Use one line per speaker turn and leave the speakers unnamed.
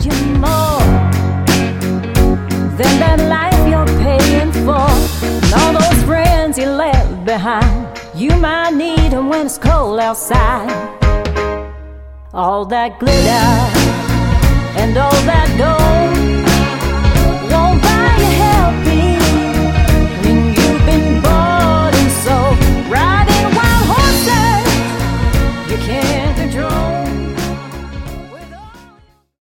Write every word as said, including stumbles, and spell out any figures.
cost you more than that life you're paying for. And all those friends you left behind, you might need them when it's cold outside. All that glitter